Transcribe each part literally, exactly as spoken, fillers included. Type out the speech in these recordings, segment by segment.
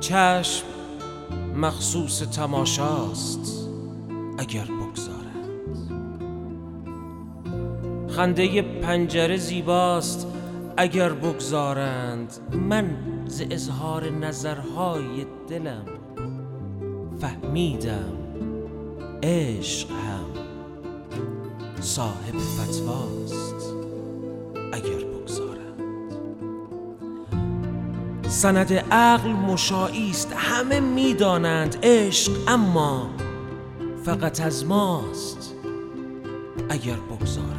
چشم مخصوص تماشاست اگر بگذارند، خنده پنجره زیباست اگر بگذارند. من ز اظهار نظرهای دلم فهمیدم عشق هم صاحب فتواست اگر بگذارند. سند عقل مشاعی است، همه میدانند عشق اما فقط از ماست اگر بگذارند.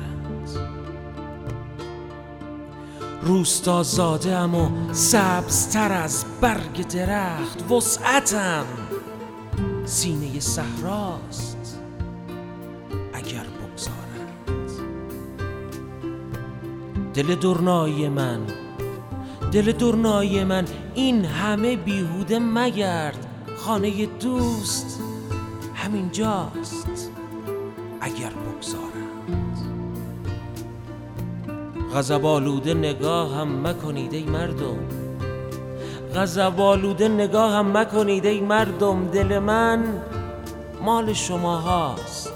روستا زاده ام و سبزتر از برگ درخت، وسعتم سینه صحراست اگر بگذارند. دل دورنای من، دل دورنای من، این همه بیهوده مگرد، خانه دوست همین جاست اگر بگذارند. غضب آلوده نگاه هم مکنید ای مردم، غضب آلوده نگاه هم مکنید ای مردم. دل من مال شما هاست